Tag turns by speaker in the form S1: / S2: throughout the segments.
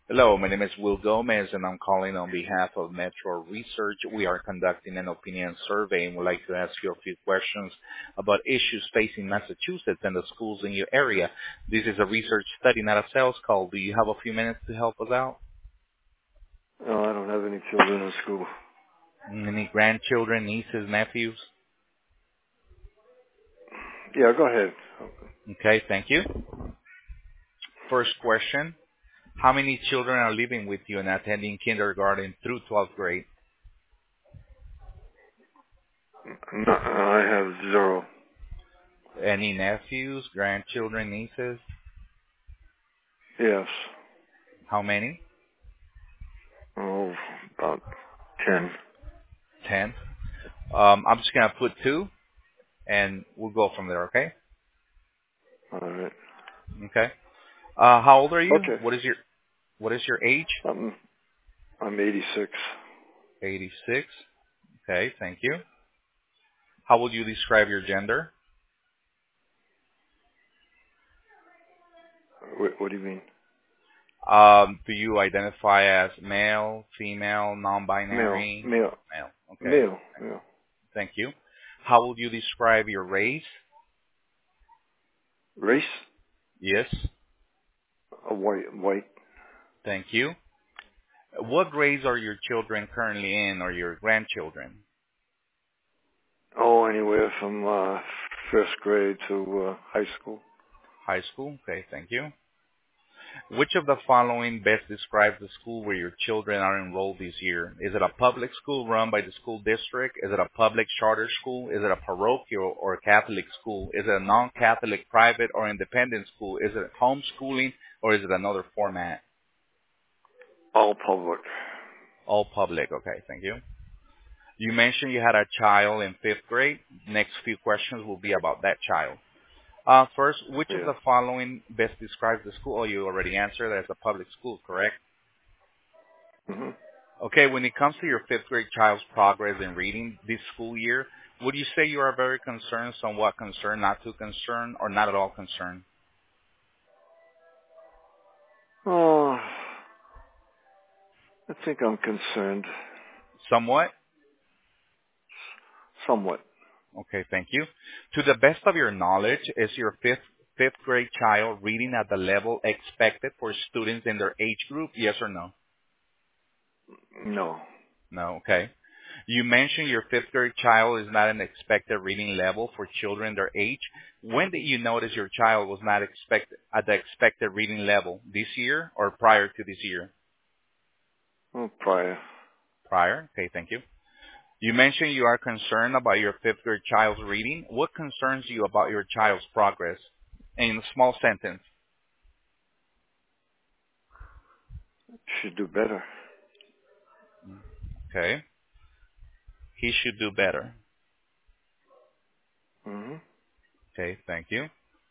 S1: Hello, my name is Will Gomez, and I'm calling on behalf of Metro Research. We are conducting an opinion survey and would like to ask you a few questions about issues facing Massachusetts and the schools in your area. This is a research study, not a sales call. Do you have a few minutes to help us out?
S2: No, I don't have any children in school.
S1: Any grandchildren, nieces, nephews?
S2: Yeah, go ahead.
S1: Okay, thank you. First question. How many children are living with you and attending kindergarten through 12th grade?
S2: No, I have zero.
S1: Any nephews, grandchildren, nieces?
S2: Yes.
S1: How many?
S2: Oh, about 10.
S1: 10. I'm just going to put 2, and we'll go from there, okay?
S2: All right.
S1: Okay. How old are you?
S2: Okay.
S1: What is your age?
S2: I'm 86.
S1: 86. Okay, thank you. How would you describe your gender?
S2: What do you mean?
S1: Do you identify as male, female,
S2: Male.
S1: non-binary?
S2: Male.
S1: Male. Okay.
S2: Male. Yeah.
S1: Thank you. How would you describe your race?
S2: Race?
S1: Yes.
S2: A white.
S1: Thank you. What grades are your children currently in, or your grandchildren?
S2: Oh, anywhere from first grade to high school.
S1: High school. Okay, thank you. Which of the following best describes the school where your children are enrolled this year? Is it a public school run by the school district? Is it a public charter school? Is it a parochial or Catholic school? Is it a non-Catholic private or independent school? Is it homeschooling or is it another format?
S2: All public.
S1: All public. Okay, thank you. You mentioned you had a child in 5th grade. Next few questions will be about that child. First, which of
S2: Yeah.
S1: the following best describes the school? Oh, you already answered. As a public school, correct?
S2: hmm
S1: Okay, when it comes to your 5th grade child's progress in reading this school year, would you say you are very concerned, somewhat concerned, not too concerned, or not at all concerned?
S2: Oh, I think I'm concerned.
S1: Somewhat?
S2: Somewhat.
S1: Okay, thank you. To the best of your knowledge, is your fifth grade child reading at the level expected for students in their age group? Yes or no?
S2: No.
S1: No, okay. You mentioned your 5th grade child is not an expected reading level for children their age. When did you notice your child was not at the expected reading level? This year or prior to this year?
S2: Oh, prior.
S1: Prior. Okay, thank you. You mentioned you are concerned about your 5th grade child's reading. What concerns you about your child's progress? In a small sentence.
S2: Should do better.
S1: Okay. He should do better.
S2: hmm
S1: Okay, thank you.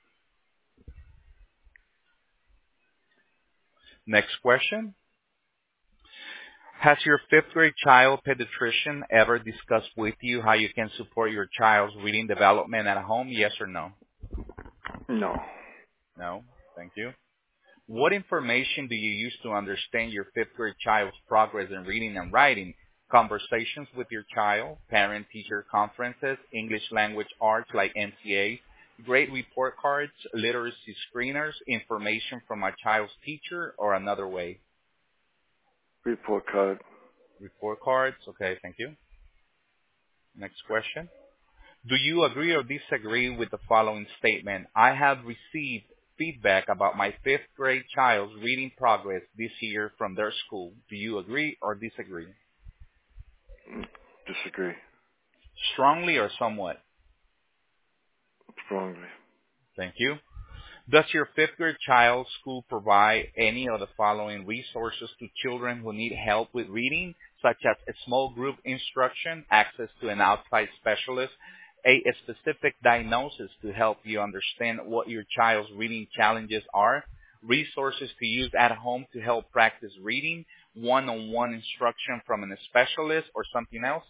S1: Next question. Has your 5th grade child pediatrician ever discussed with you how you can support your child's reading development at home? Yes or no?
S2: No.
S1: No. Thank you. What information do you use to understand your 5th grade child's progress in reading and writing? Conversations with your child, parent-teacher conferences, English language arts like MCA, grade report cards, literacy screeners, information from a child's teacher, or another way?
S2: Report card.
S1: Report cards. Okay, thank you. Next question. Do you agree or disagree with the following statement? I have received feedback about my 5th grade child's reading progress this year from their school. Do you agree or disagree?
S2: Disagree.
S1: Strongly or somewhat?
S2: Strongly.
S1: Thank you. Does your 5th grade child's school provide any of the following resources to children who need help with reading, such as a small group instruction, access to an outside specialist, a specific diagnosis to help you understand what your child's reading challenges are, resources to use at home to help practice reading, one-on-one instruction from a specialist, or something else?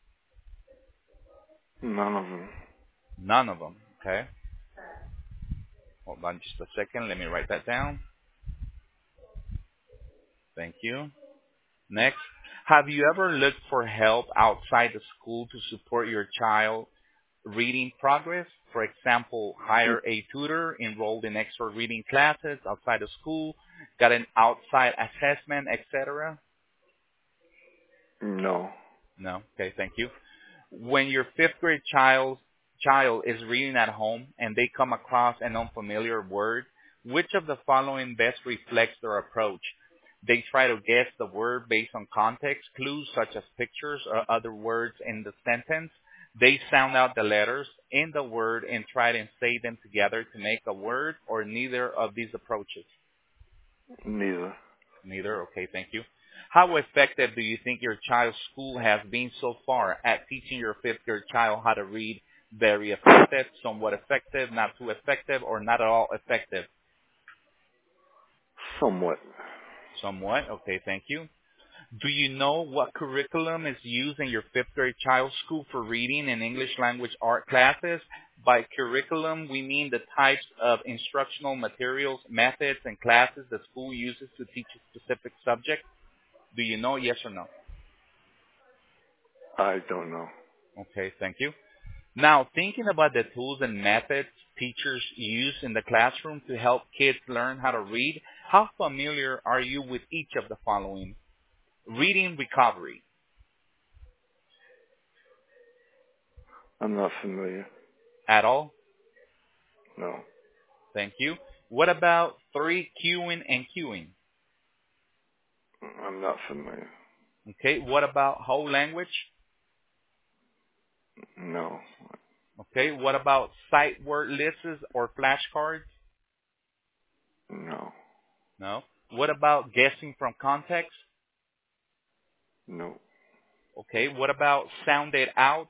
S2: None of them.
S1: None of them. Okay. Hold on just a second. Let me write that down. Thank you. Next, have you ever looked for help outside the school to support your child reading progress? For example, hire a tutor, enrolled in extra reading classes outside of school, got an outside assessment, etc.?
S2: No.
S1: No. Okay, thank you. When your fifth grade child is reading at home and they come across an unfamiliar word, which of the following best reflects their approach? They try to guess the word based on context clues such as pictures or other words in the sentence. They sound out the letters in the word and try to say them together to make a word, or neither of these approaches?
S2: Neither.
S1: Neither. Okay, thank you. How effective do you think your child's school has been so far at teaching your fifth grade child how to read? Very effective, somewhat effective, not too effective, or not at all effective?
S2: Somewhat.
S1: Somewhat. Okay, thank you. Do you know what curriculum is used in your fifth grade child's school for reading and English language art classes? By curriculum, we mean the types of instructional materials, methods, and classes the school uses to teach a specific subject. Do you know, yes or no?
S2: I don't know.
S1: Okay, thank you. Now, thinking about the tools and methods teachers use in the classroom to help kids learn how to read, how familiar are you with each of the following? Reading recovery.
S2: I'm not familiar.
S1: At all?
S2: No.
S1: Thank you. What about 3 cueing and cueing?
S2: I'm not familiar.
S1: Okay, what about whole language?
S2: No.
S1: Okay, what about sight word lists or flashcards?
S2: No.
S1: No. What about guessing from context?
S2: No.
S1: Okay, what about sound it out?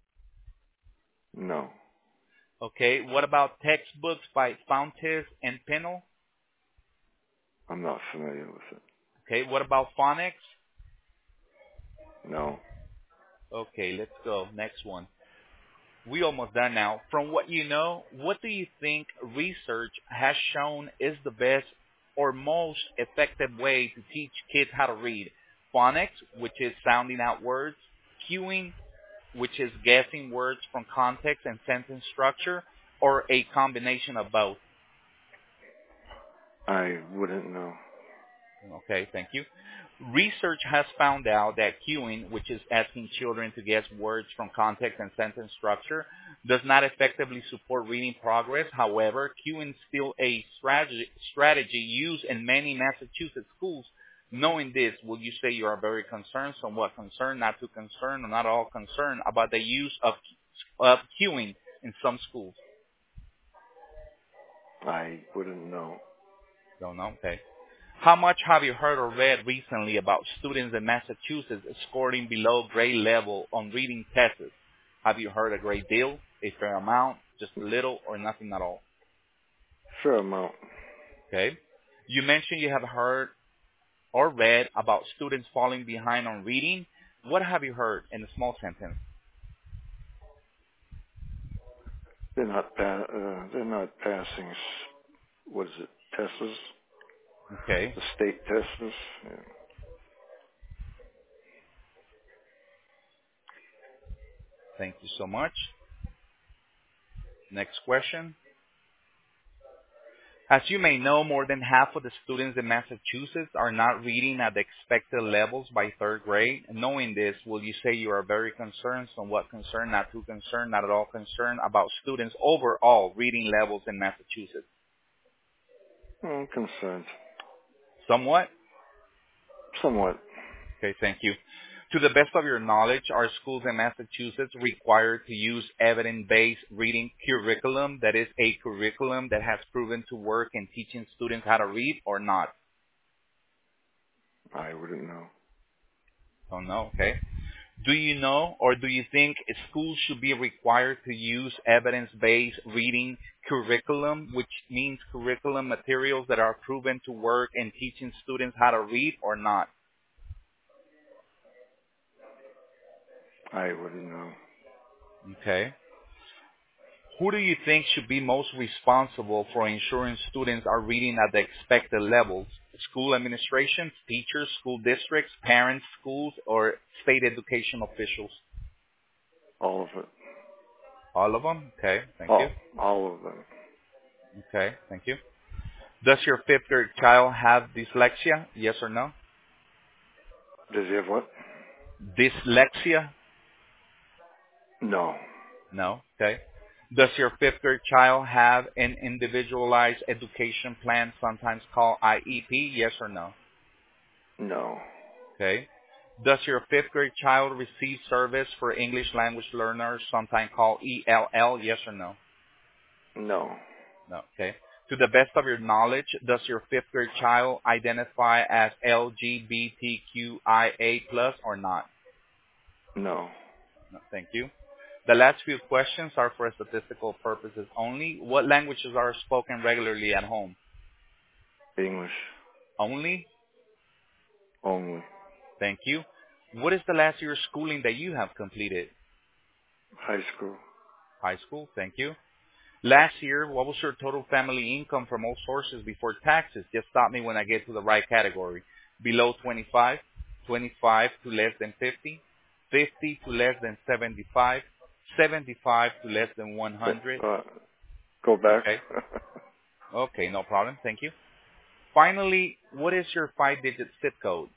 S2: No.
S1: Okay, what about textbooks by Fountas and Pennell?
S2: I'm not familiar with it.
S1: Okay, what about phonics?
S2: No.
S1: Okay, let's go. Next one. We almost done now. From what you know, what do you think research has shown is the best or most effective way to teach kids how to read? Phonics, which is sounding out words, cueing, which is guessing words from context and sentence structure, or a combination of both?
S2: I wouldn't know.
S1: Okay, thank you. Research has found out that cueing, which is asking children to guess words from context and sentence structure, does not effectively support reading progress. However, cueing is still a strategy used in many Massachusetts schools. Knowing this, will you say you are very concerned, somewhat concerned, not too concerned, or not at all concerned about the use of cueing in some schools?
S2: I wouldn't know.
S1: Don't know. Okay. How much have you heard or read recently about students in Massachusetts scoring below grade level on reading tests? Have you heard a great deal, a fair amount, just a little, or nothing at all?
S2: Fair amount.
S1: Okay. You mentioned you have heard or read about students falling behind on reading. What have you heard in a small sentence?
S2: They're not passing. What is it? Tests.
S1: Okay.
S2: The state tests. Yeah.
S1: Thank you so much. Next question. As you may know, more than half of the students in Massachusetts are not reading at the expected levels by third grade. Knowing this, will you say you are very concerned, somewhat concerned, not too concerned, not at all concerned about students' overall reading levels in Massachusetts?
S2: I'm concerned.
S1: Somewhat?
S2: Somewhat.
S1: Okay, thank you. To the best of your knowledge, are schools in Massachusetts required to use evidence-based reading curriculum, that is a curriculum that has proven to work in teaching students how to read, or not?
S2: I wouldn't know.
S1: Don't know, okay. Do you know or do you think schools should be required to use evidence-based reading curriculum, which means curriculum materials that are proven to work in teaching students how to read, or not?
S2: I wouldn't know.
S1: Okay. Who do you think should be most responsible for ensuring students are reading at the expected levels? School administration, teachers, school districts, parents, schools, or state education officials?
S2: All of it.
S1: All of them? Okay, thank you.
S2: All of them.
S1: Okay, thank you. Does your fifth grade child have dyslexia? Yes or no?
S2: Does he have what?
S1: Dyslexia?
S2: No.
S1: No. Okay. Does your fifth grade child have an individualized education plan, sometimes called IEP? Yes or no?
S2: No.
S1: Okay. Does your fifth grade child receive service for English language learners, sometimes called ELL? Yes or no?
S2: No.
S1: No. Okay. To the best of your knowledge, does your fifth grade child identify as LGBTQIA plus or not?
S2: No.
S1: No. Thank you. The last few questions are for statistical purposes only. What languages are spoken regularly at home?
S2: English.
S1: Only?
S2: Only.
S1: Thank you. What is the last year of schooling that you have completed?
S2: High school.
S1: High school. Thank you. Last year, what was your total family income from all sources before taxes? Just stop me when I get to the right category. Below 25, 25 to less than 50, 50 to less than 75, 75 to less than 100.
S2: Go back.
S1: Okay. Okay, no problem. Thank you. Finally, what is your 5-digit zip code?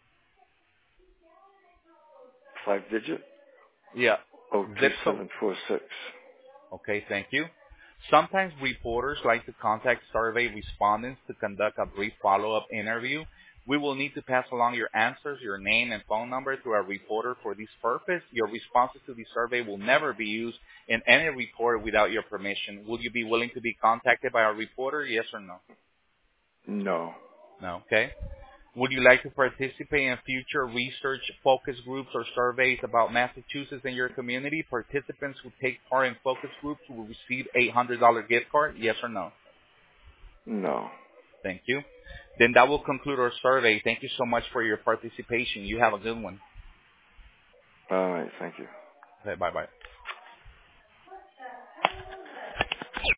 S2: 5-digit?
S1: Yeah.
S2: Oh,
S1: Zip code.
S2: 2746.
S1: Okay, thank you. Sometimes reporters like to contact survey respondents to conduct a brief follow-up interview. We will need to pass along your answers, your name and phone number to our reporter for this purpose. Your responses to the survey will never be used in any report without your permission. Would you be willing to be contacted by our reporter? Yes or no?
S2: No.
S1: No. Okay. Would you like to participate in future research focus groups or surveys about Massachusetts in your community? Participants who take part in focus groups will receive $800 gift card. Yes or no?
S2: No.
S1: Thank you. Then that will conclude our survey. Thank you so much for your participation. You have a good one.
S2: All right. Thank you.
S1: Okay, bye-bye.